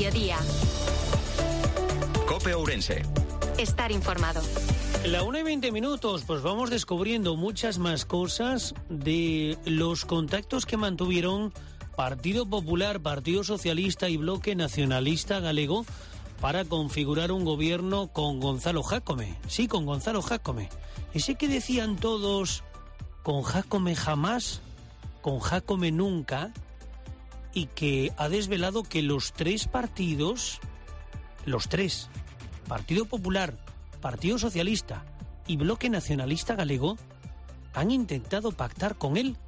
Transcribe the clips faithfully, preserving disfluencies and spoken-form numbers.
mediodía. COPE Ourense. Estar informado. La una y veinte minutos, pues vamos descubriendo muchas más cosas de los contactos que mantuvieron Partido Popular, Partido Socialista y Bloque Nacionalista Galego para configurar un gobierno con Gonzalo Jácome. Sí, con Gonzalo Jácome. Ese que decían todos, con Jácome jamás, con Jácome nunca, y que ha desvelado que los tres partidos, los tres, Partido Popular, Partido Socialista y Bloque Nacionalista Galego, han intentado pactar con él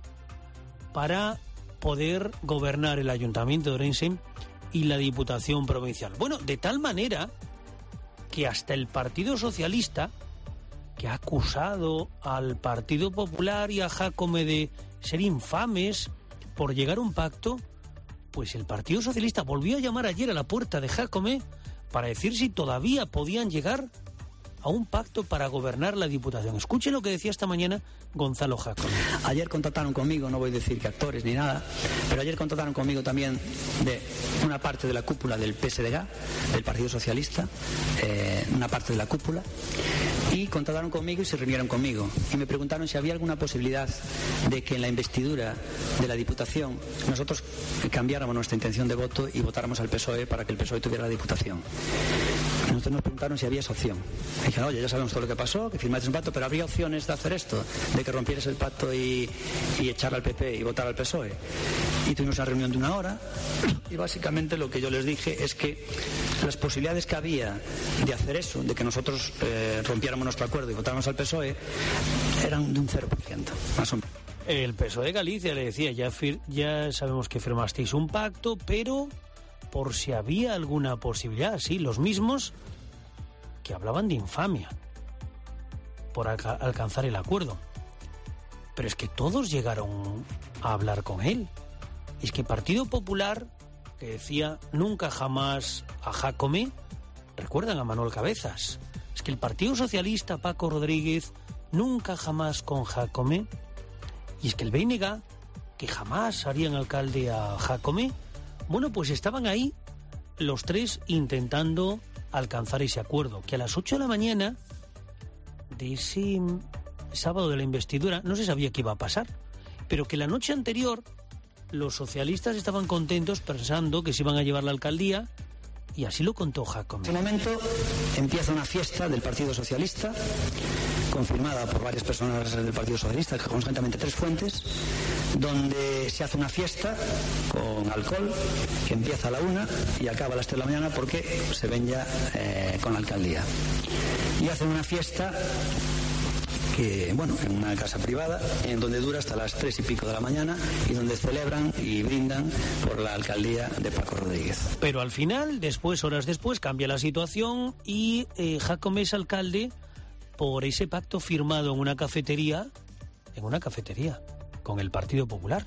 para poder gobernar el Ayuntamiento de Ourense y la Diputación Provincial. Bueno, de tal manera que hasta el Partido Socialista, que ha acusado al Partido Popular y a Jácome de ser infames por llegar a un pacto, pues el Partido Socialista volvió a llamar ayer a la puerta de Jácome para decir si todavía podían llegar a un pacto para gobernar la Diputación. Escuche lo que decía esta mañana Gonzalo Jácome. Ayer contactaron conmigo, no voy a decir que actores ni nada, pero ayer contactaron conmigo también de una parte de la cúpula del P S D G, del Partido Socialista, eh, una parte de la cúpula, y contactaron conmigo y se reunieron conmigo. Y me preguntaron si había alguna posibilidad de que en la investidura de la Diputación nosotros cambiáramos nuestra intención de voto y votáramos al P S O E para que el P S O E tuviera la Diputación. Nosotros nos preguntaron si había esa opción. Dijeron, oye, ya sabemos todo lo que pasó, que firmaste un pacto, pero ¿habría opciones de hacer esto? De que rompieras el pacto y, y echar al P P y votar al P S O E. Y tuvimos una reunión de una hora y básicamente lo que yo les dije es que las posibilidades que había de hacer eso, de que nosotros eh, rompiéramos nuestro acuerdo y votáramos al P S O E, eran de un cero por ciento, más o menos. El P S O E de Galicia le decía, ya, fir- ya sabemos que firmasteis un pacto, pero por si había alguna posibilidad, sí, los mismos que hablaban de infamia por alca- alcanzar el acuerdo. Pero es que todos llegaron a hablar con él. Es que Partido Popular, que decía nunca jamás a Jácome, recuerdan a Manuel Cabezas. Es que el Partido Socialista, Paco Rodríguez, nunca jamás con Jácome. Y es que el B N G, que jamás harían alcalde a Jácome, bueno, pues estaban ahí los tres intentando alcanzar ese acuerdo, que a las ocho de la mañana de ese sábado de la investidura no se sabía qué iba a pasar, pero que la noche anterior los socialistas estaban contentos pensando que se iban a llevar la alcaldía, y así lo contó Jácome. En ese momento empieza una fiesta del Partido Socialista, confirmada por varias personas del Partido Socialista, conjuntamente tres fuentes, donde se hace una fiesta con alcohol que empieza a la una y acaba a las tres de la mañana porque se ven ya eh, con la alcaldía. Y hacen una fiesta que, bueno, en una casa privada, en donde dura hasta las tres y pico de la mañana y donde celebran y brindan por la alcaldía de Paco Rodríguez. Pero al final, después, horas después, cambia la situación y eh, Jácome es alcalde por ese pacto firmado en una cafetería, en una cafetería, con el Partido Popular.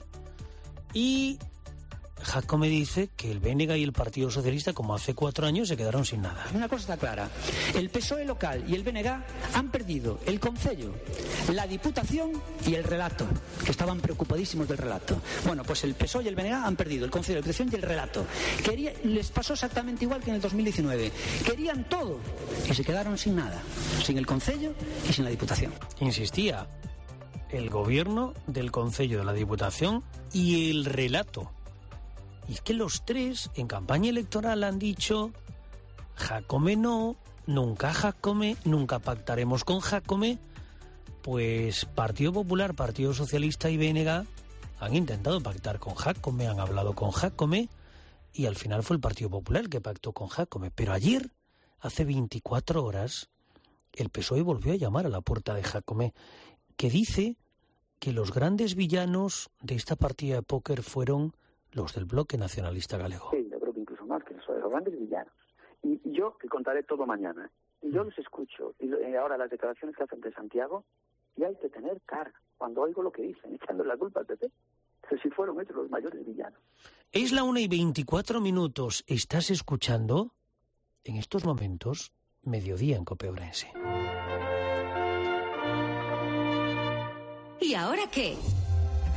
Y Jácome dice que el B N G y el Partido Socialista, como hace cuatro años, se quedaron sin nada. Una cosa está clara, el P S O E local y el B N G han perdido el concello, la diputación y el relato, que estaban preocupadísimos del relato. Bueno, pues el P S O E y el B N G han perdido el concello, la diputación y el relato. Quería, les pasó exactamente igual que en el dos mil diecinueve. Querían todo y se quedaron sin nada, sin el concello y sin la diputación. Insistía, el gobierno del concello, de la diputación y el relato. Y es que los tres en campaña electoral han dicho Jácome no, nunca Jácome, nunca pactaremos con Jácome. Pues Partido Popular, Partido Socialista y B N G han intentado pactar con Jácome, han hablado con Jácome y al final fue el Partido Popular el que pactó con Jácome. Pero ayer, hace veinticuatro horas, el P S O E volvió a llamar a la puerta de Jácome, que dice que los grandes villanos de esta partida de póker fueron los del Bloque Nacionalista Galego. Sí, yo creo que incluso más que eso, los grandes villanos. Y, y yo, que contaré todo mañana, y yo los escucho, y, y ahora las declaraciones que hacen de Santiago, y hay que tener cara cuando oigo lo que dicen, echando la culpa al P P. Pero si fueron ellos los mayores villanos. Es la una y veinticuatro minutos. Estás escuchando, en estos momentos, Mediodía en COPE Ourense. ¿Y ahora qué?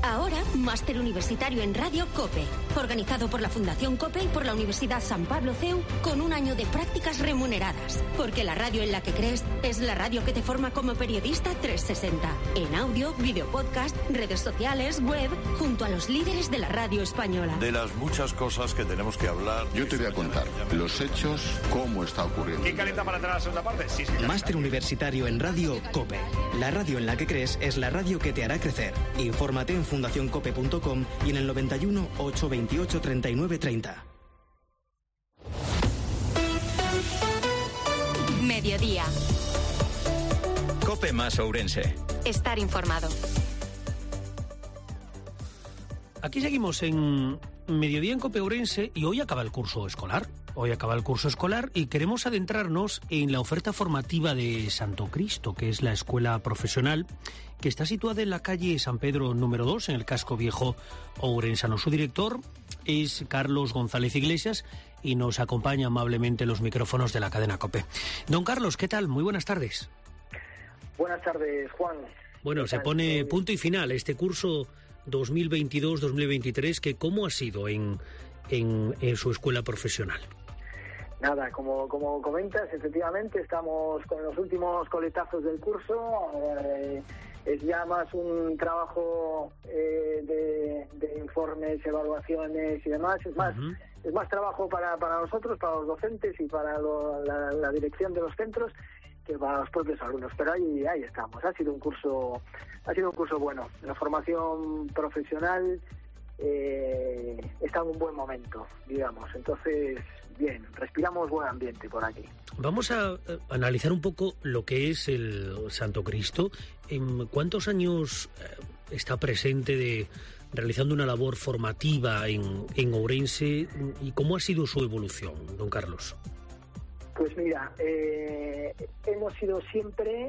Ahora, máster universitario en Radio COPE, organizado por la Fundación COPE y por la Universidad San Pablo C E U, con un año de prácticas remuneradas. Porque la radio en la que crees es la radio que te forma como periodista trescientos sesenta. En audio, video podcast, redes sociales, web, junto a los líderes de la radio española. De las muchas cosas que tenemos que hablar. Yo te voy a contar los hechos, cómo está ocurriendo. ¿Quién calienta para entrar a la segunda parte? Sí, sí. Máster universitario en Radio COPE. La radio en la que crees es la radio que te hará crecer. Infórmate en fundación cope punto com y en el noventa y uno, ochocientos veintiocho, treinta y nueve, treinta. Mediodía. COPE más Ourense. Estar informado. Aquí seguimos en Mediodía en COPE Ourense y hoy acaba el curso escolar. Hoy acaba el curso escolar y queremos adentrarnos en la oferta formativa de Santo Cristo, que es la escuela profesional que está situada en la calle San Pedro número dos, en el casco viejo ourensano. Su director es Carlos González Iglesias y nos acompaña amablemente los micrófonos de la cadena COPE. Don Carlos, ¿qué tal? Muy buenas tardes. Buenas tardes, Juan. Bueno, se pone punto y final este curso dos mil veintidós dos mil veintitrés, que ¿cómo ha sido en, en, en su escuela profesional? Nada, como, como comentas, efectivamente estamos con los últimos coletazos del curso. Eh, es ya más un trabajo eh, de, de informes, evaluaciones y demás. Es más, uh-huh. es más trabajo para, para nosotros, para los docentes y para lo, la, la dirección de los centros, que para los propios alumnos. Pero ahí, ahí estamos. Ha sido un curso, ha sido un curso bueno. La formación profesional eh, está en un buen momento, digamos. Entonces, bien, respiramos buen ambiente por aquí. Vamos a eh, analizar un poco lo que es el Santo Cristo. ¿En cuántos años eh, está presente de realizando una labor formativa en, en Ourense y cómo ha sido su evolución, don Carlos? Pues mira, eh, hemos sido siempre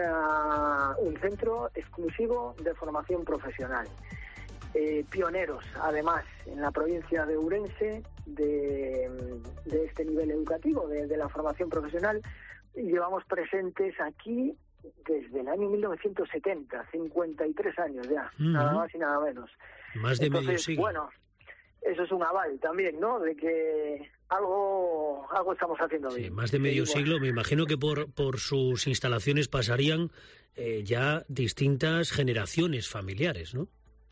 una, un centro exclusivo de formación profesional. Eh, pioneros, además, en la provincia de Ourense de, de este nivel educativo, de, de la formación profesional. Llevamos presentes aquí desde el año mil novecientos setenta, cincuenta y tres años ya, uh-huh. nada más y nada menos. Más de Entonces, medio siglo. Bueno, eso es un aval también, ¿no?, de que algo algo estamos haciendo bien. Sí, más de medio sí, siglo. bueno. Me imagino que por, por sus instalaciones pasarían eh, ya distintas generaciones familiares, ¿no?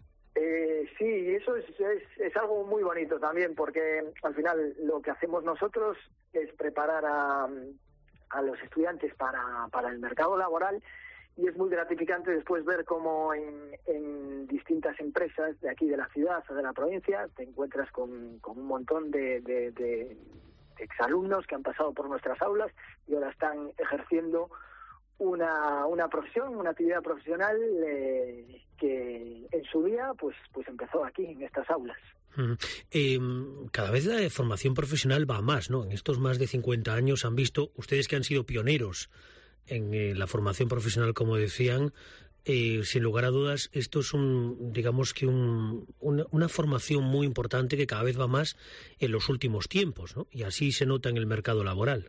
Eh, sí, eso es, es, es algo muy bonito también, porque al final lo que hacemos nosotros es preparar a, a los estudiantes para, para el mercado laboral, y es muy gratificante después ver cómo en, en distintas empresas de aquí de la ciudad o de la provincia te encuentras con, con un montón de, de, de exalumnos que han pasado por nuestras aulas y ahora están ejerciendo una una profesión, una actividad profesional eh, que en su día pues pues empezó aquí, en estas aulas. Uh, eh, cada vez la formación profesional va a más, ¿no? En estos más de cincuenta años han visto, ustedes que han sido pioneros en eh, la formación profesional, como decían, eh, sin lugar a dudas, esto es un, digamos que un, una, una formación muy importante que cada vez va más en los últimos tiempos, ¿no? Y así se nota en el mercado laboral.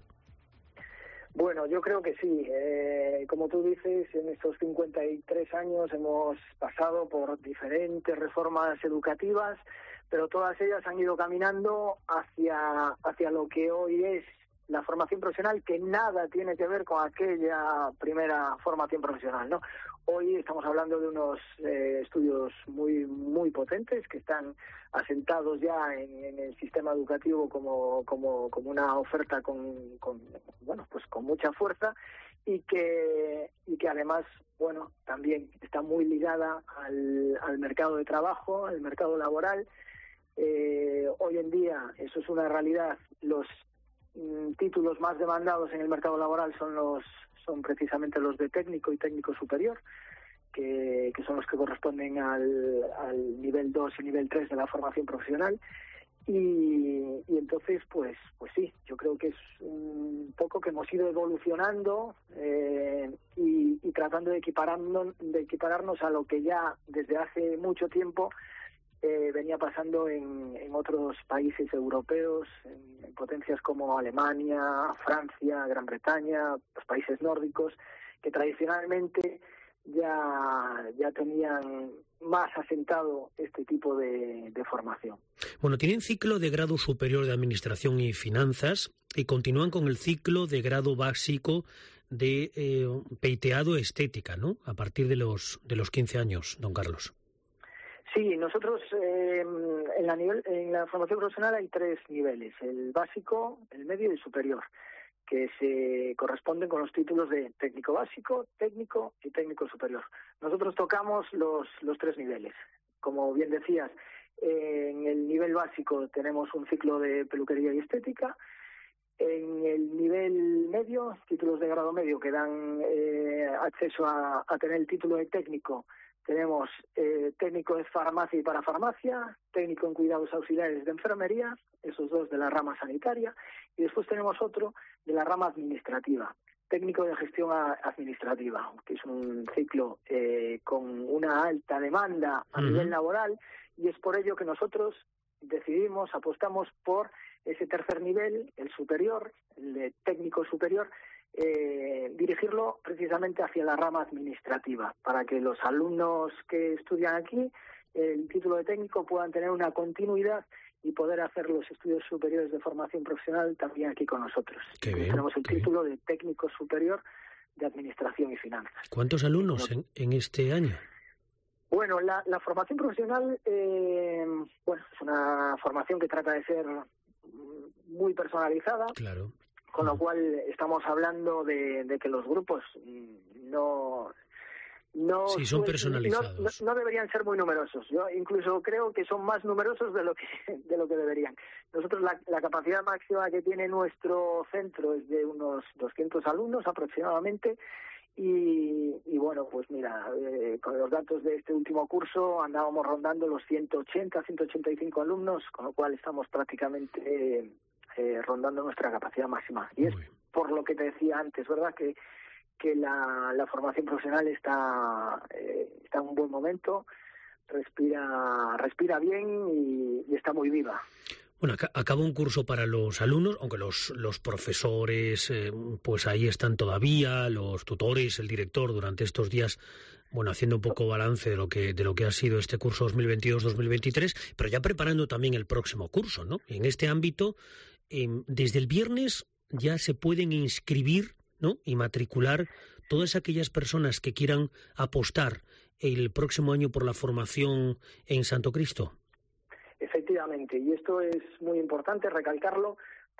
Bueno, yo creo que sí. Eh, como tú dices, en estos cincuenta y tres años hemos pasado por diferentes reformas educativas, pero todas ellas han ido caminando hacia, hacia lo que hoy es la formación profesional, que nada tiene que ver con aquella primera formación profesional, ¿no? Hoy estamos hablando de unos eh, estudios muy muy potentes que están asentados ya en, en el sistema educativo como como como una oferta con, con bueno pues con mucha fuerza, y que y que además bueno también está muy ligada al, al mercado de trabajo, al mercado laboral. Eh, hoy en día eso es una realidad. Los títulos más demandados en el mercado laboral son los son precisamente los de técnico y técnico superior, que, que son los que corresponden al, al nivel dos y nivel tres de la formación profesional, y, y entonces pues pues sí, yo creo que es un poco que hemos ido evolucionando eh, y, y tratando de equipararnos, de equipararnos a lo que ya desde hace mucho tiempo Eh, venía pasando en, en otros países europeos, en, en potencias como Alemania, Francia, Gran Bretaña, los países nórdicos, que tradicionalmente ya, ya tenían más asentado este tipo de, de formación. Bueno, tienen ciclo de grado superior de Administración y Finanzas y continúan con el ciclo de grado básico de eh, peiteado estética, ¿no? A partir de los de los quince años, don Carlos. Sí, nosotros eh, en, la nivel, en la formación profesional hay tres niveles, el básico, el medio y el superior, que se corresponden con los títulos de técnico básico, técnico y técnico superior. Nosotros tocamos los, los tres niveles. Como bien decías, eh, en el nivel básico tenemos un ciclo de peluquería y estética. En el nivel medio, títulos de grado medio que dan eh, acceso a, a tener el título de técnico, tenemos eh, técnico de farmacia y parafarmacia, técnico en cuidados auxiliares de enfermería, esos dos de la rama sanitaria, y después tenemos otro de la rama administrativa, técnico de gestión administrativa, que es un ciclo eh, con una alta demanda a uh-huh. nivel laboral, y es por ello que nosotros decidimos, apostamos por ese tercer nivel, el superior, el de técnico superior, Eh, dirigirlo precisamente hacia la rama administrativa, para que los alumnos que estudian aquí el título de técnico puedan tener una continuidad y poder hacer los estudios superiores de formación profesional también aquí con nosotros. Qué bien, tenemos el qué título bien. de técnico superior de Administración y Finanzas. ¿Cuántos alumnos en, en este año? Bueno, la, la formación profesional eh, bueno, es una formación que trata de ser muy personalizada. Claro. Con lo cual estamos hablando de, de que los grupos no no sí, son personalizados. No, no, no deberían ser muy numerosos. Yo incluso creo que son más numerosos de lo que de lo que deberían. Nosotros la, la capacidad máxima que tiene nuestro centro es de unos doscientos alumnos aproximadamente. Y, y bueno, pues mira, eh, con los datos de este último curso andábamos rondando los ciento ochenta, ciento ochenta y cinco alumnos, con lo cual estamos prácticamente eh, Eh, rondando nuestra capacidad máxima. Y es por lo que te decía antes, ¿verdad? Que que la, la formación profesional está eh, está en un buen momento, respira respira bien y, y está muy viva. Bueno, acaba un curso para los alumnos, aunque los, los profesores eh, pues ahí están todavía, los tutores, el director durante estos días, bueno, haciendo un poco balance de lo que de lo que ha sido este curso dos mil veintidós dos mil veintitrés, pero ya preparando también el próximo curso, ¿no? En este ámbito, eh, desde el viernes ya se pueden inscribir, ¿no? Y matricular todas aquellas personas que quieran apostar el próximo año por la formación en Santo Cristo. Efectivamente, y esto es muy importante recalcarlo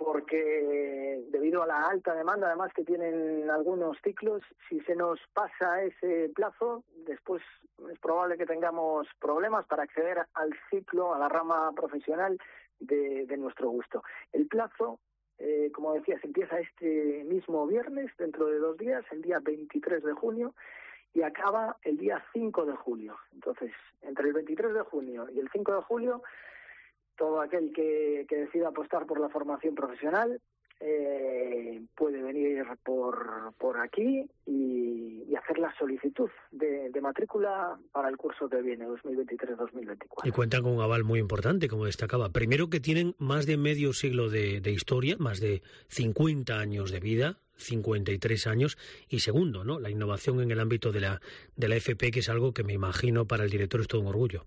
porque debido a la alta demanda además que tienen algunos ciclos, si se nos pasa ese plazo, después es probable que tengamos problemas para acceder al ciclo, a la rama profesional de, de nuestro gusto. El plazo, eh, como decías, empieza este mismo viernes, dentro de dos días, el día veintitrés de junio, y acaba el día cinco de julio. Entonces, entre el veintitrés de junio y el cinco de julio, todo aquel que, que decida apostar por la formación profesional eh, puede venir por, por aquí y, y hacer la solicitud de, de matrícula para el curso que viene, dos mil veintitrés dos mil veinticuatro. Y cuentan con un aval muy importante, como destacaba. Primero, que tienen más de medio siglo de, de historia, más de cincuenta años de vida, cincuenta y tres años, y segundo, ¿no? La innovación en el ámbito de la, de la F P, que es algo que me imagino para el director es todo un orgullo.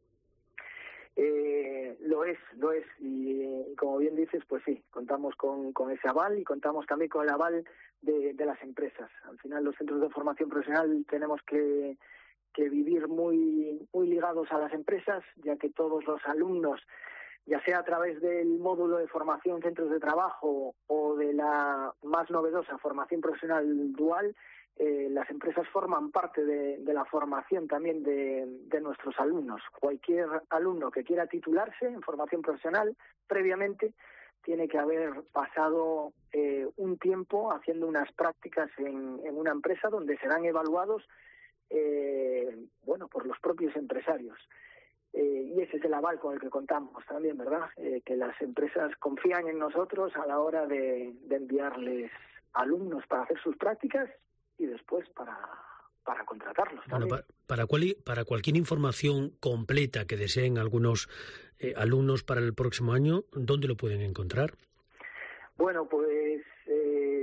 Eh, lo es, lo es, y, y como bien dices, pues sí, contamos con, con ese aval y contamos también con el aval de, de las empresas. Al final los centros de formación profesional tenemos que, que vivir muy, muy ligados a las empresas, ya que todos los alumnos, ya sea a través del módulo de formación centros de trabajo o de la más novedosa formación profesional dual, eh, las empresas forman parte de, de la formación también de, de nuestros alumnos. Cualquier alumno que quiera titularse en formación profesional, previamente tiene que haber pasado eh, un tiempo haciendo unas prácticas en, en una empresa donde serán evaluados eh, bueno, por los propios empresarios. Eh, y ese es el aval con el que contamos también, ¿verdad? Eh, que las empresas confían en nosotros a la hora de, de enviarles alumnos para hacer sus prácticas y después para, para contratarlos también. Bueno, para, para, cual, para cualquier información completa que deseen algunos eh, alumnos para el próximo año, ¿dónde lo pueden encontrar? Bueno, pues eh,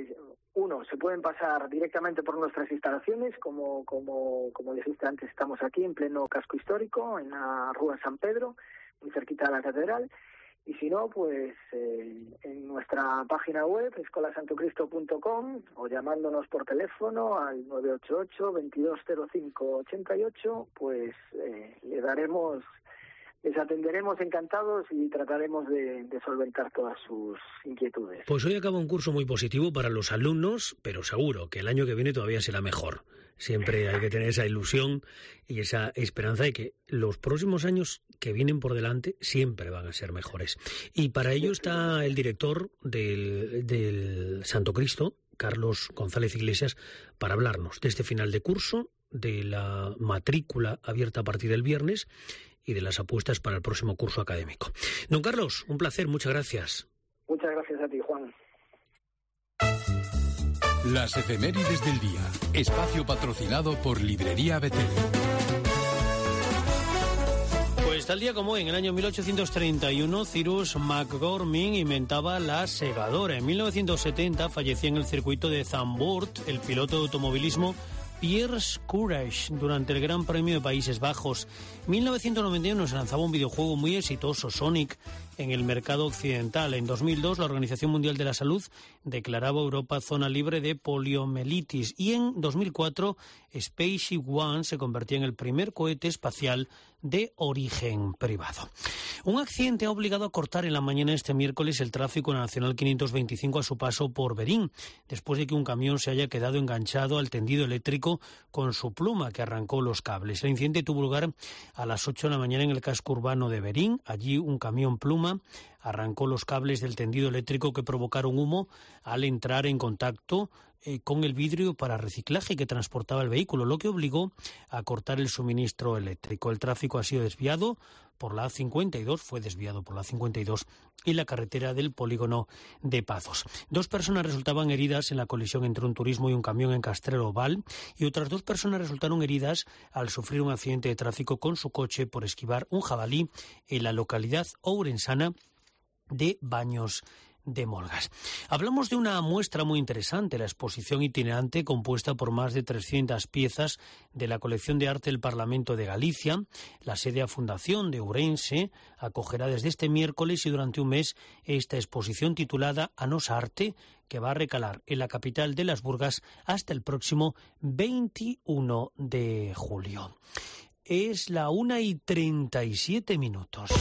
uno, se pueden pasar directamente por nuestras instalaciones, como como como dijiste antes, estamos aquí en pleno casco histórico, en la Rúa San Pedro, muy cerquita de la catedral, y si no, pues eh, en nuestra página web, escola santo cristo punto com, o llamándonos por teléfono al nueve ocho ocho, veintidós cero cinco ochenta y ocho, pues eh, le daremos... Les atenderemos encantados y trataremos de, de solventar todas sus inquietudes. Pues hoy acaba un curso muy positivo para los alumnos, pero seguro que el año que viene todavía será mejor. Siempre hay que tener esa ilusión y esa esperanza de que los próximos años que vienen por delante siempre van a ser mejores. Y para ello está el director del, del Santo Cristo, Carlos González Iglesias, para hablarnos de este final de curso, de la matrícula abierta a partir del viernes y de las apuestas para el próximo curso académico. Don Carlos, un placer, muchas gracias. Muchas gracias a ti, Juan. Las efemérides del día. Espacio patrocinado por Librería Betel. Pues tal día como hoy, en el año mil ochocientos treinta y uno, Cyrus McCormick inventaba la segadora. En mil novecientos setenta fallecía en el circuito de Zandvoort el piloto de automovilismo Piers Courage durante el Gran Premio de Países Bajos. mil novecientos noventa y uno se lanzaba un videojuego muy exitoso, Sonic, en el mercado occidental. En dos mil dos la Organización Mundial de la Salud declaraba Europa zona libre de poliomielitis. Y en dos mil cuatro Spaceship One se convertía en el primer cohete espacial de origen privado. Un accidente ha obligado a cortar en la mañana de este miércoles el tráfico en la Nacional quinientos veinticinco a su paso por Verín, después de que un camión se haya quedado enganchado al tendido eléctrico con su pluma que arrancó los cables. El incidente tuvo lugar a las ocho de la mañana en el casco urbano de Verín. Allí un camión pluma arrancó los cables del tendido eléctrico que provocaron humo al entrar en contacto eh, con el vidrio para reciclaje que transportaba el vehículo, lo que obligó a cortar el suministro eléctrico. El tráfico ha sido desviado por la A cincuenta y dos, fue desviado por la A cincuenta y dos y la carretera del polígono de Pazos. Dos personas resultaban heridas en la colisión entre un turismo y un camión en Castrelo Val, y otras dos personas resultaron heridas al sufrir un accidente de tráfico con su coche por esquivar un jabalí en la localidad ourensana de Baños de Molgas. Hablamos de una muestra muy interesante, la exposición itinerante compuesta por más de trescientas piezas de la colección de arte del Parlamento de Galicia. La sede a Fundación de Ourense acogerá desde este miércoles y durante un mes esta exposición titulada Anos Arte, que va a recalar en la capital de las Burgas hasta el próximo veintiuno de julio. Es la una y treinta y siete minutos.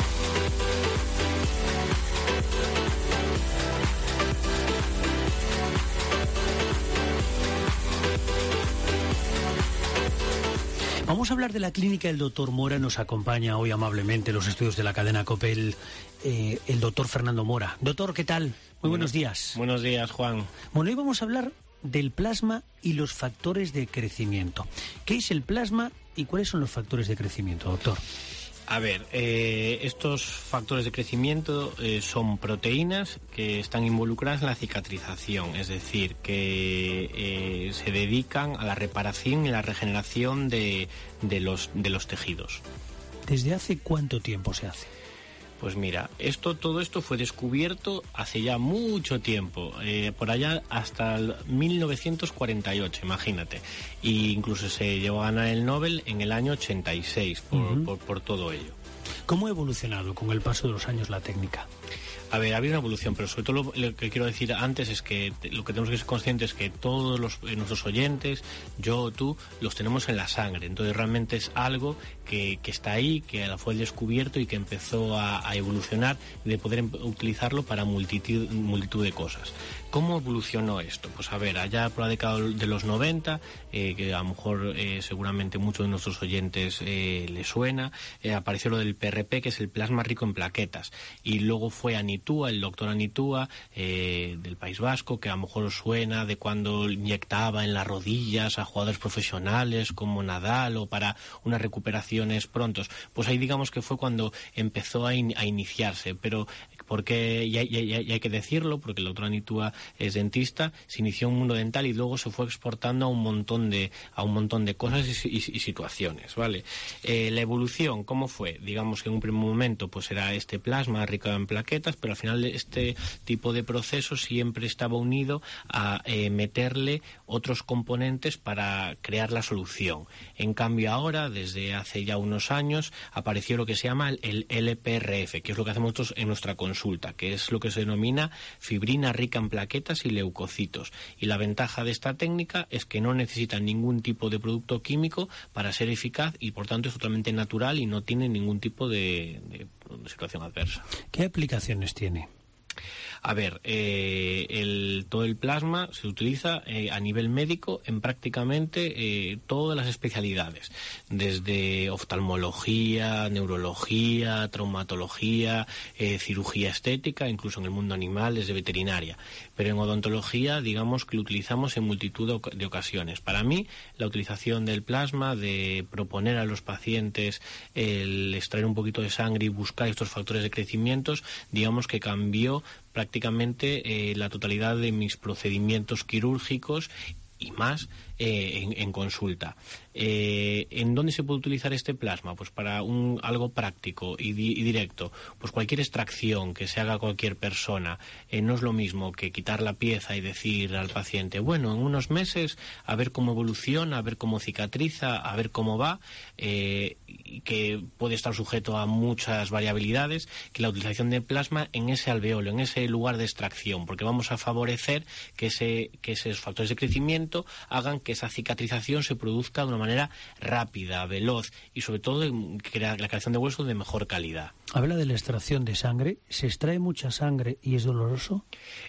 Vamos a hablar de la clínica del doctor Mora. Nos acompaña hoy amablemente los estudios de la cadena COPE el, eh, el doctor Fernando Mora. Doctor, ¿qué tal? Muy bueno, buenos días. Buenos días, Juan. Bueno, hoy vamos a hablar del plasma y los factores de crecimiento. ¿Qué es el plasma y cuáles son los factores de crecimiento, doctor? A ver, eh, estos factores de crecimiento eh, son proteínas que están involucradas en la cicatrización, es decir, que eh, se dedican a la reparación y la regeneración de, de, los, de los tejidos. ¿Desde hace cuánto tiempo se hace? Pues mira, esto, todo esto fue descubierto hace ya mucho tiempo, eh, por allá hasta el mil novecientos cuarenta y ocho, imagínate. E incluso se llegó a ganar el Nobel en el año ochenta y seis por, uh-huh. por, por todo ello. ¿Cómo ha evolucionado con el paso de los años la técnica? A ver, ha habido una evolución, pero sobre todo lo, lo que quiero decir antes es que lo que tenemos que ser conscientes es que todos los, eh, nuestros oyentes, yo, tú, los tenemos en la sangre. Entonces realmente es algo que, que está ahí, que fue descubierto y que empezó a, a evolucionar, de poder utilizarlo para multitud, multitud de cosas. ¿Cómo evolucionó esto? Pues a ver, allá por la década de los noventa, eh, que a lo mejor eh, seguramente muchos de nuestros oyentes eh, les suena, eh, apareció lo del P R P, que es el plasma rico en plaquetas, y luego fue Anitúa, el doctor Anitúa, eh, del País Vasco, que a lo mejor os suena de cuando inyectaba en las rodillas a jugadores profesionales como Nadal o para unas recuperaciones prontos. Pues ahí digamos que fue cuando empezó a, in- a iniciarse, pero Porque, y hay, y hay, y hay que decirlo, porque la doctora Nitúa es dentista, se inició en un mundo dental y luego se fue exportando a un montón de, a un montón de cosas y, y, y situaciones, ¿vale? Eh, la evolución, ¿cómo fue? Digamos que en un primer momento pues era este plasma rico en plaquetas, pero al final este tipo de proceso siempre estaba unido a eh, meterle otros componentes para crear la solución. En cambio ahora, desde hace ya unos años, apareció lo que se llama el L P R F, que es lo que hacemos nosotros en nuestra consulta, que es lo que se denomina fibrina rica en plaquetas y leucocitos. Y la ventaja de esta técnica es que no necesita ningún tipo de producto químico para ser eficaz y por tanto es totalmente natural y no tiene ningún tipo de, de, de situación adversa. ¿Qué aplicaciones tiene? A ver, eh, el, todo el plasma se utiliza eh, a nivel médico en prácticamente eh, todas las especialidades, desde oftalmología, neurología, traumatología, eh, cirugía estética, incluso en el mundo animal, desde veterinaria. Pero en odontología, digamos que lo utilizamos en multitud de ocasiones. Para mí, la utilización del plasma, de proponer a los pacientes el extraer un poquito de sangre y buscar estos factores de crecimiento, digamos que cambió prácticamente eh, la totalidad de mis procedimientos quirúrgicos y más eh, en, en consulta. Eh, ¿En dónde se puede utilizar este plasma? Pues para un, algo práctico y, di, y directo. Pues cualquier extracción que se haga a cualquier persona eh, no es lo mismo que quitar la pieza y decir al paciente, bueno, en unos meses a ver cómo evoluciona, a ver cómo cicatriza, a ver cómo va, eh, que puede estar sujeto a muchas variabilidades, que la utilización de plasma en ese alveolo, en ese lugar de extracción, porque vamos a favorecer que, ese, que esos factores de crecimiento hagan que esa cicatrización se produzca de una manera rápida, veloz y sobre todo que la creación de huesos de mejor calidad. Habla de la extracción de sangre. ¿Se extrae mucha sangre y es doloroso?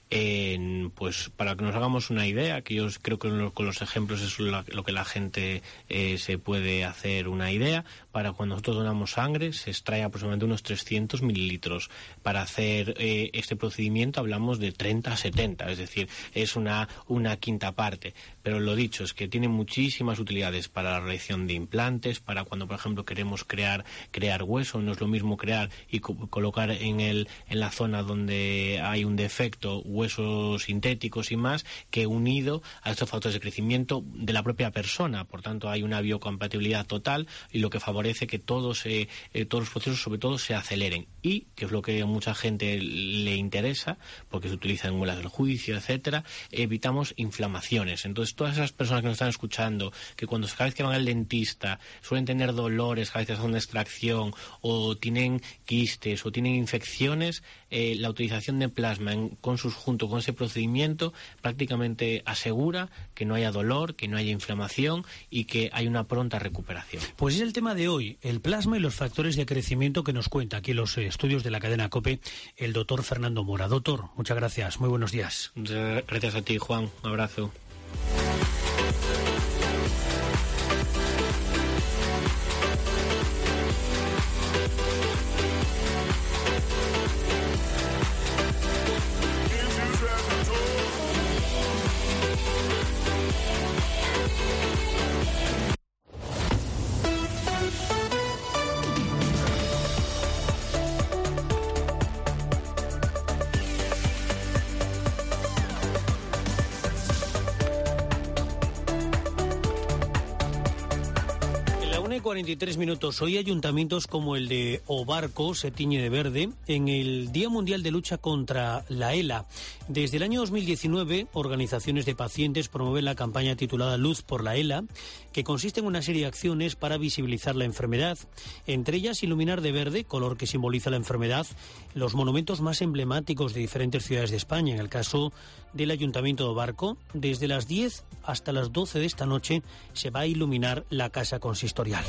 Eh, pues para que nos hagamos una idea, que yo creo que con los ejemplos es lo, lo que la gente eh, se puede hacer una idea. Para cuando nosotros donamos sangre se extrae aproximadamente unos trescientos mililitros. Para hacer eh, este procedimiento hablamos de treinta a setenta, es decir, es una, una quinta parte. Pero lo dicho es que tiene muchísimas utilidades para la realización de implantes, para cuando por ejemplo queremos crear, crear hueso. No es lo mismo crear y co colocar en, el, en la zona donde hay un defecto huesos sintéticos y más, que unido a estos factores de crecimiento de la propia persona. Por tanto hay una biocompatibilidad total y lo que favorece que todos, eh, eh, todos los procesos sobre todo se aceleren y, que es lo que a mucha gente le interesa, porque se utiliza en muelas del juicio, etcétera, evitamos inflamaciones. Entonces todas esas personas que nos están escuchando, que cuando cada vez que van al dentista suelen tener dolores cada vez que hacen una extracción o tienen quistes o tienen infecciones, eh, la utilización de plasma en, con sus, junto con ese procedimiento prácticamente asegura que no haya dolor, que no haya inflamación y que hay una pronta recuperación. Pues es el tema de hoy, el plasma y los factores de crecimiento que nos cuenta aquí en los estudios de la cadena COPE el doctor Fernando Mora. Doctor, muchas gracias, muy buenos días. Gracias a ti, Juan, un abrazo. cuarenta y tres minutos. Hoy ayuntamientos como el de Obarco se tiñe de verde en el Día Mundial de Lucha contra la ELA. Desde el año dos mil diecinueve, organizaciones de pacientes promueven la campaña titulada Luz por la ELA, que consiste en una serie de acciones para visibilizar la enfermedad. Entre ellas, iluminar de verde, color que simboliza la enfermedad, los monumentos más emblemáticos de diferentes ciudades de España. En el caso del Ayuntamiento de Obarco, desde las diez hasta las doce de esta noche se va a iluminar la Casa Consistorial.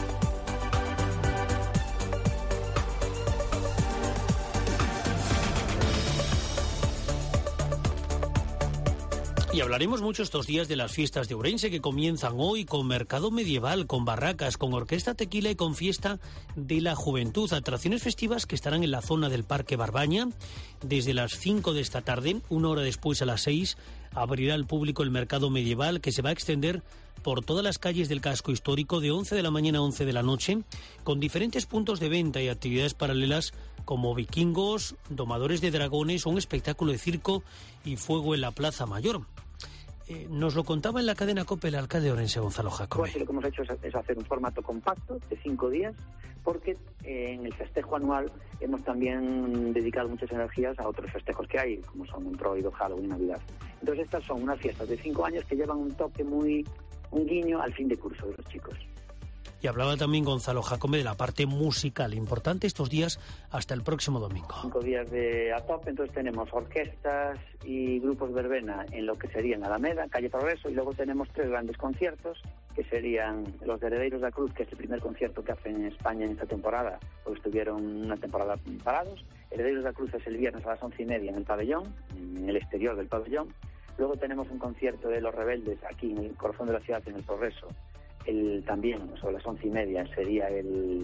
Y hablaremos mucho estos días de las fiestas de Ourense que comienzan hoy con mercado medieval, con barracas, con orquesta tequila y con fiesta de la juventud. Atracciones festivas que estarán en la zona del Parque Barbaña desde las cinco de esta tarde. Una hora después, a las seis, abrirá al público el mercado medieval, que se va a extender por todas las calles del casco histórico de once de la mañana a once de la noche, con diferentes puntos de venta y actividades paralelas como vikingos, domadores de dragones o un espectáculo de circo y fuego en la Plaza Mayor. Eh, nos lo contaba en la cadena COPE el alcalde de Orense, Gonzalo Jacome. Pues lo que hemos hecho es, es hacer un formato compacto de cinco días, porque eh, en el festejo anual hemos también dedicado muchas energías a otros festejos que hay, como son Entroido, Halloween, Navidad. Entonces estas son unas fiestas de cinco años que llevan un toque muy, un guiño al fin de curso de los chicos. Y hablaba también Gonzalo Jacome de la parte musical, importante estos días hasta el próximo domingo. Cinco días de a tope, entonces tenemos orquestas y grupos verbena en lo que sería en Alameda, Calle Progreso, y luego tenemos tres grandes conciertos, que serían los de Herederos de la Cruz, que es el primer concierto que hacen en España en esta temporada, porque estuvieron una temporada parados. Herederos de la Cruz es el viernes a las once y media en el pabellón, en el exterior del pabellón. Luego tenemos un concierto de Los Rebeldes aquí en el corazón de la ciudad, en el Progreso. El, también sobre las once y media sería el,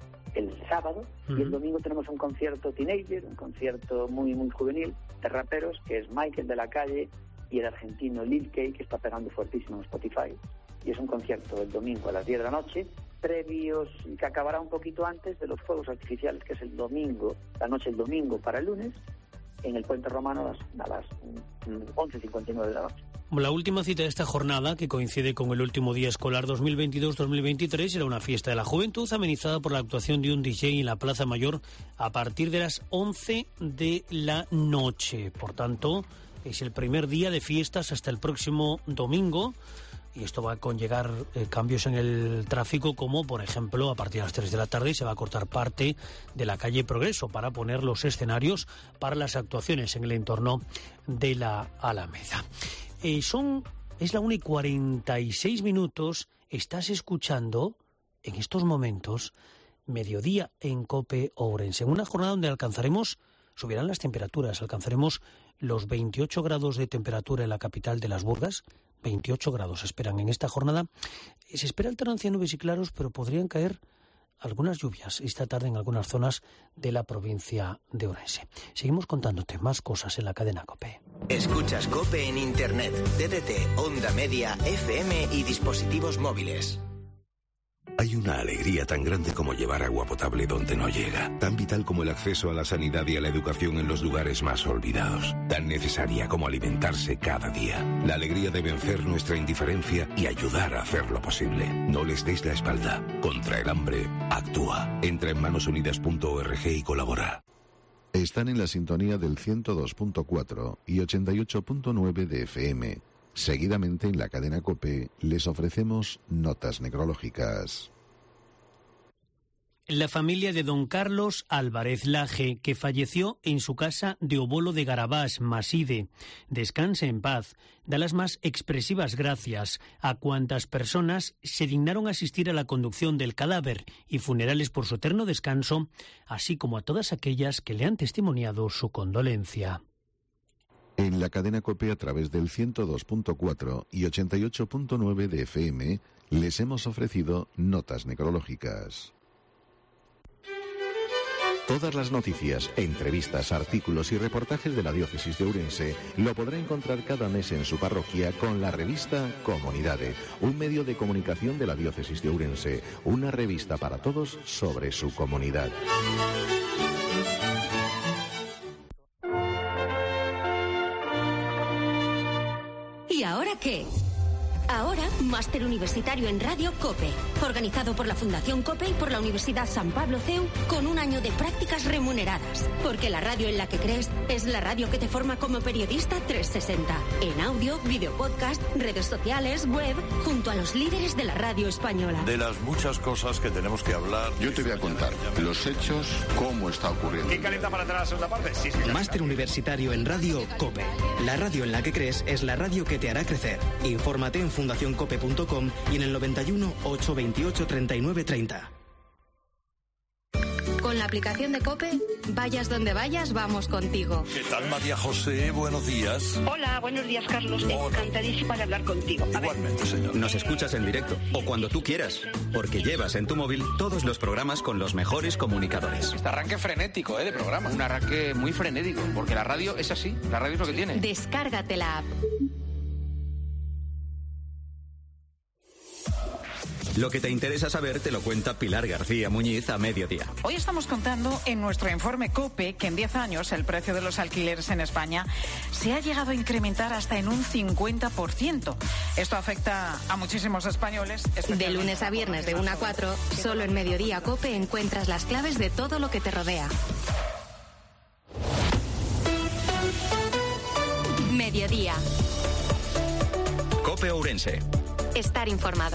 el sábado. Uh-huh. Y el domingo tenemos un concierto teenager, un concierto muy muy juvenil de raperos, que es Michael de la Calle y el argentino Lil Kay, que está pegando fuertísimo en Spotify. Y es un concierto el domingo a las diez de la noche, previos, que acabará un poquito antes de los fuegos artificiales, que es el domingo, la noche del domingo para el lunes, en el Puente Romano a las, a las once cincuenta y nueve de la noche. La última cita de esta jornada, que coincide con el último día escolar dos mil veintidós dos mil veintitrés, era una fiesta de la juventud amenizada por la actuación de un D J en la Plaza Mayor a partir de las once de la noche. Por tanto, es el primer día de fiestas hasta el próximo domingo. Y esto va a conllevar eh, cambios en el tráfico, como por ejemplo a partir de las tres de la tarde se va a cortar parte de la calle Progreso para poner los escenarios para las actuaciones en el entorno de la Alameda. Eh, son, es la una y cuarenta y seis minutos, estás escuchando en estos momentos Mediodía en COPE Ourense, en una jornada donde alcanzaremos, subirán las temperaturas, alcanzaremos los veintiocho grados de temperatura en la capital de Las Burgas. veintiocho grados se esperan en esta jornada. Se espera alternancia de nubes y claros, pero podrían caer algunas lluvias esta tarde en algunas zonas de la provincia de Ourense. Seguimos contándote más cosas en la cadena COPE. Escuchas COPE en Internet, T D T, Onda Media, F M y dispositivos móviles. Hay una alegría tan grande como llevar agua potable donde no llega, tan vital como el acceso a la sanidad y a la educación en los lugares más olvidados, tan necesaria como alimentarse cada día. La alegría de vencer nuestra indiferencia y ayudar a hacerlo posible. No les deis la espalda. Contra el hambre, actúa. Entra en manos unidas punto org y colabora. Están en la sintonía del ciento dos punto cuatro y ochenta y ocho punto nueve de F M. Seguidamente en la cadena COPE les ofrecemos notas necrológicas. La familia de don Carlos Álvarez Laje, que falleció en su casa de Obolo de Garabás, Maside, descanse en paz, da las más expresivas gracias a cuantas personas se dignaron a asistir a la conducción del cadáver y funerales por su eterno descanso, así como a todas aquellas que le han testimoniado su condolencia. En la cadena COPE a través del ciento dos punto cuatro y ochenta y ocho punto nueve de F M les hemos ofrecido notas necrológicas. Todas las noticias, entrevistas, artículos y reportajes de la diócesis de Ourense lo podrá encontrar cada mes en su parroquia con la revista Comunidade, un medio de comunicación de la diócesis de Ourense, una revista para todos sobre su comunidad. ¿Y ahora qué? Ahora, máster universitario en Radio COPE, organizado por la Fundación COPE y por la Universidad San Pablo C E U, con un año de prácticas remuneradas. Porque la radio en la que crees es la radio que te forma como periodista trescientos sesenta. En audio, video podcast, redes sociales, web, junto a los líderes de la radio española. De las muchas cosas que tenemos que hablar. Yo te voy a contar los hechos, cómo está ocurriendo. ¿Quién calienta para atrás la segunda parte? Sí, sí. Máster universitario en Radio COPE. La radio en la que crees es la radio que te hará crecer. Infórmate en fundación cope punto com y en el noventa y uno, ocho veintiocho, treinta y nueve treinta. Con la aplicación de COPE, vayas donde vayas, vamos contigo. ¿Qué tal, María José? Buenos días. Hola, buenos días, Carlos. Encantadísima de hablar contigo. A Igualmente, señor. Nos escuchas en directo o cuando tú quieras, porque llevas en tu móvil todos los programas con los mejores comunicadores. Este arranque frenético, ¿eh? De programa. Un arranque muy frenético, porque la radio es así. La radio es lo que tiene. Descárgate la app. Lo que te interesa saber te lo cuenta Pilar García Muñiz a mediodía. Hoy estamos contando en nuestro informe COPE que en diez años el precio de los alquileres en España se ha llegado a incrementar hasta en un cincuenta por ciento. Esto afecta a muchísimos españoles. De lunes a viernes de una a cuatro, solo en Mediodía COPE encuentras las claves de todo lo que te rodea. Mediodía. COPE Ourense. Estar informado.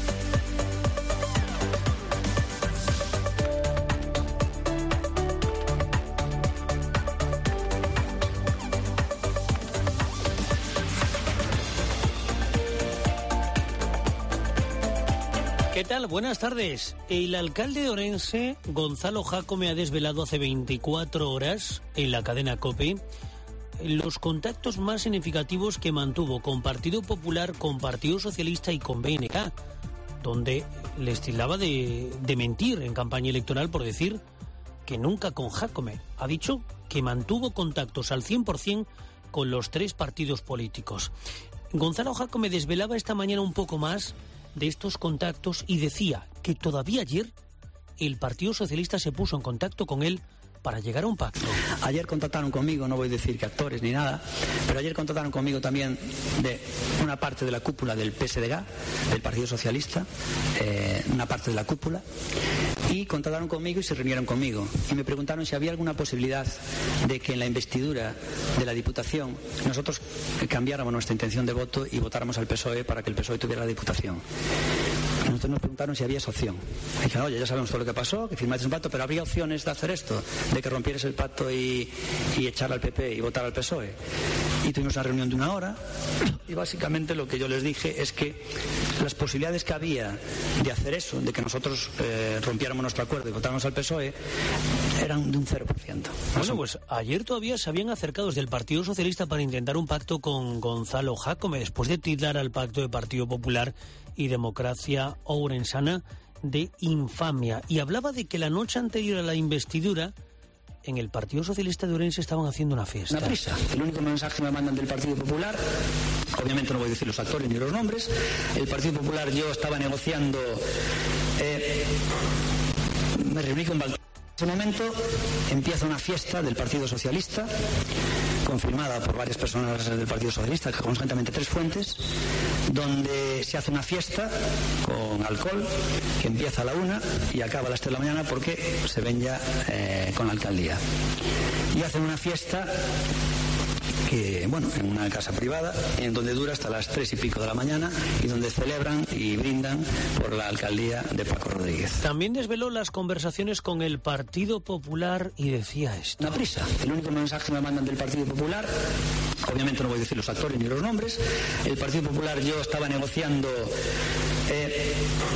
¿Qué tal? Buenas tardes. El alcalde de Ourense, Gonzalo Jácome, ha desvelado hace veinticuatro horas en la cadena COPE los contactos más significativos que mantuvo con Partido Popular, con Partido Socialista y con B N K, donde les tildaba de, de mentir en campaña electoral por decir que nunca con Jácome. Ha dicho que mantuvo contactos al cien por ciento con los tres partidos políticos. Gonzalo Jácome desvelaba esta mañana un poco más de estos contactos y decía que todavía ayer el Partido Socialista se puso en contacto con él para llegar a un pacto. Ayer contactaron conmigo, no voy a decir que actores ni nada, pero ayer contactaron conmigo también de una parte de la cúpula del P S D G, del Partido Socialista, eh, una parte de la cúpula, y contactaron conmigo y se reunieron conmigo. Y me preguntaron si había alguna posibilidad de que en la investidura de la Diputación nosotros cambiáramos nuestra intención de voto y votáramos al P S O E para que el P S O E tuviera la Diputación. Nosotros nos preguntaron si había esa opción. Y dijeron, oye, ya sabemos todo lo que pasó, que firmaste un pacto, pero ¿habría opciones de hacer esto? De que rompieras el pacto y, y echar al P P y votar al P S O E. Y tuvimos una reunión de una hora y básicamente lo que yo les dije es que las posibilidades que había de hacer eso, de que nosotros eh, rompiéramos nuestro acuerdo y votáramos al P S O E, eran de un cero por ciento. Bueno, pues ayer todavía se habían acercado desde el Partido Socialista para intentar un pacto con Gonzalo Jácome, después de tildar al pacto de Partido Popular y Democracia Ourensana de infamia. Y hablaba de que la noche anterior a la investidura en el Partido Socialista de Ourense estaban haciendo una fiesta. Una prisa. El único mensaje que me mandan del Partido Popular, obviamente no voy a decir los actores ni los nombres, el Partido Popular, yo estaba negociando, eh, me reuní con Baltar. En ese momento empieza una fiesta del Partido Socialista, confirmada por varias personas del Partido Socialista, conjuntamente tres fuentes, donde se hace una fiesta con alcohol que empieza a la una y acaba a las tres de la mañana porque se ven ya eh, con la alcaldía. Y hacen una fiesta que, bueno, en una casa privada, en donde dura hasta las tres y pico de la mañana y donde celebran y brindan por la alcaldía de Paco Rodríguez. También desveló las conversaciones con el Partido Popular y decía esto. Una prisa. El único mensaje que me mandan del Partido Popular, obviamente no voy a decir los actores ni los nombres, el Partido Popular, yo estaba negociando, eh,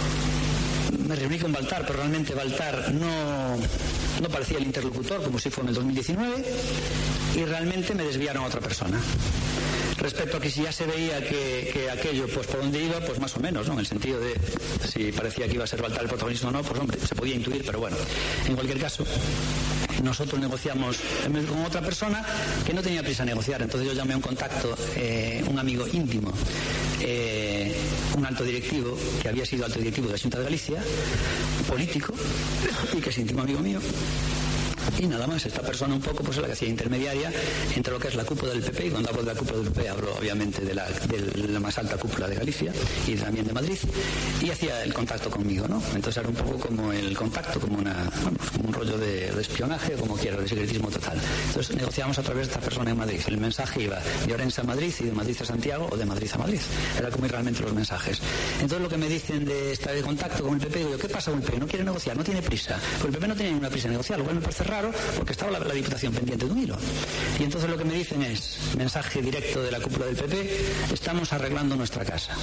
me reuní con Baltar, pero realmente Baltar no, no parecía el interlocutor como si fue en el dos mil diecinueve y realmente me desviaron a otra persona. Respecto a que si ya se veía que, que aquello, pues por dónde iba, pues más o menos, ¿no? En el sentido de si parecía que iba a ser Baltar el protagonista o no, pues hombre, se podía intuir, pero bueno, en cualquier caso, nosotros negociamos con otra persona que no tenía prisa a negociar. Entonces yo llamé a un contacto, eh, un amigo íntimo, eh, un alto directivo que había sido alto directivo de la Xunta de Galicia, político, y que es íntimo amigo mío. Y nada más, esta persona un poco pues es la que hacía intermediaria entre lo que es la cúpula del P P, y cuando hablo de la cúpula del P P hablo obviamente de la, de la más alta cúpula de Galicia y también de Madrid, y hacía el contacto conmigo, ¿no? Entonces era un poco como el contacto, como, una, bueno, como un rollo de, de espionaje, o como quiera, de secretismo total. Entonces negociábamos a través de esta persona en Madrid. El mensaje iba de Ourense a Madrid y de Madrid a Santiago, o de Madrid a Madrid. Era como ir realmente los mensajes. Entonces lo que me dicen de estar en contacto con el P P, digo, ¿qué pasa con el P P? No quiere negociar, no tiene prisa. Pues el P P no tenía ninguna prisa de negociar, lo cual me parece raro, porque estaba la, la Diputación pendiente de un hilo. Y entonces lo que me dicen es, mensaje directo de la cúpula del P P, estamos arreglando nuestra casa.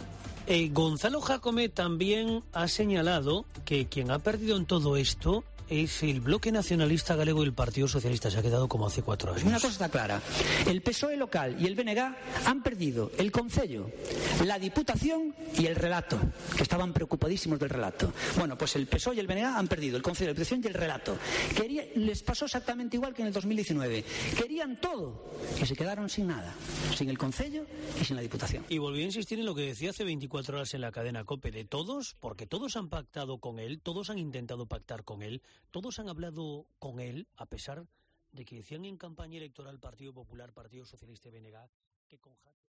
Eh, Gonzalo Jácome también ha señalado que quien ha perdido en todo esto es el bloque nacionalista galego y el Partido Socialista. Se ha quedado como hace cuatro años. Una cosa está clara. El P S O E local y el B N G han perdido el Concello, la Diputación y el relato, que estaban preocupadísimos del relato. Bueno, pues el P S O E y el B N G han perdido el Concello, la Diputación y el relato. Quería, les pasó exactamente igual que en el dos mil diecinueve. Querían todo y se quedaron sin nada, sin el Concello y sin la Diputación. Y volví a insistir en lo que decía hace veinticuatro horas en la cadena COPE, de todos, porque todos han pactado con él, todos han intentado pactar con él, todos han hablado con él, a pesar de que decían en campaña electoral Partido Popular, Partido Socialista y B N G que con